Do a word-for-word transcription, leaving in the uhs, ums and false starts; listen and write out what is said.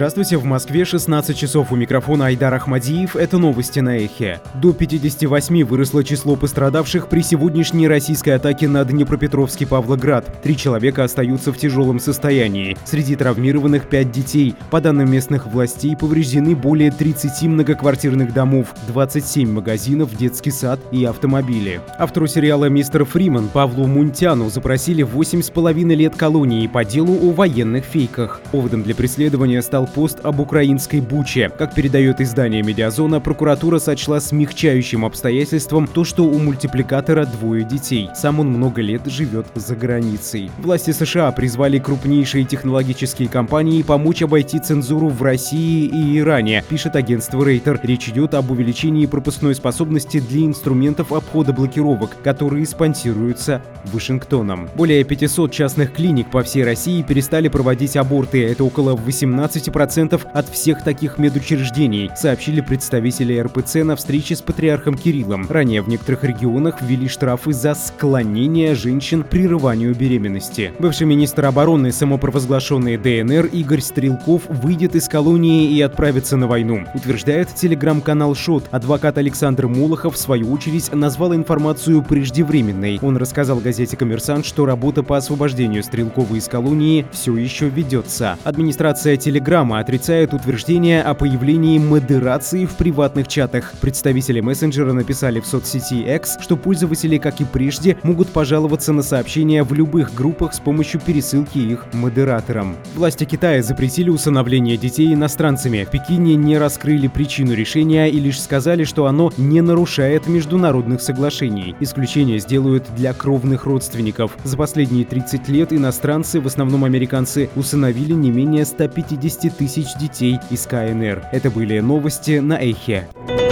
Здравствуйте, в Москве шестнадцать часов, у микрофона Айдар Ахмадиев. Это новости на Эхе. До пятидесяти восьми выросло число пострадавших при сегодняшней российской атаке на Днепропетровский Павлоград. Три человека остаются в тяжелом состоянии. Среди травмированных пять детей. По данным местных властей, повреждены более тридцати многоквартирных домов, двадцать семь магазинов, детский сад и автомобили. Автору сериала «Мистер Фриман» Павлу Мунтяну запросили восемь с половиной лет колонии по делу о военных фейках. Поводом для преследования стал пост об украинской Буче. Как передает издание «Медиазона», прокуратура сочла смягчающим обстоятельством то, что у мультипликатора двое детей. Сам он много лет живет за границей. Власти США призвали крупнейшие технологические компании помочь обойти цензуру в России и Иране, пишет агентство Рейтер. Речь идет об увеличении пропускной способности для инструментов обхода блокировок, которые спонсируются Вашингтоном. Более пятисот частных клиник по всей России перестали проводить аборты. Это около восемнадцати процентов от всех таких медучреждений, сообщили представители эр пэ цэ на встрече с патриархом Кириллом. Ранее в некоторых регионах ввели штрафы за склонение женщин к прерыванию беременности. Бывший министр обороны, самопровозглашенный дэ эн эр Игорь Стрелков, выйдет из колонии и отправится на войну, утверждает телеграм-канал «Шот». Адвокат Александр Молохов, в свою очередь, назвал информацию преждевременной. Он рассказал газете «Коммерсант», что работа по освобождению Стрелкова из колонии все еще ведется. Администрация Телеграма отрицает утверждение о появлении модерации в приватных чатах. Представители мессенджера написали в соцсети X, что пользователи, как и прежде, могут пожаловаться на сообщения в любых группах с помощью пересылки их модераторам. Власти Китая запретили усыновление детей иностранцами. В Пекине не раскрыли причину решения и лишь сказали, что оно не нарушает международных соглашений. Исключение сделают для кровных родственников. За последние тридцать лет иностранцы, в основном американцы, усыновили не менее ста пятидесяти тысяч детей из ка эн эр. Это были новости на Эхе.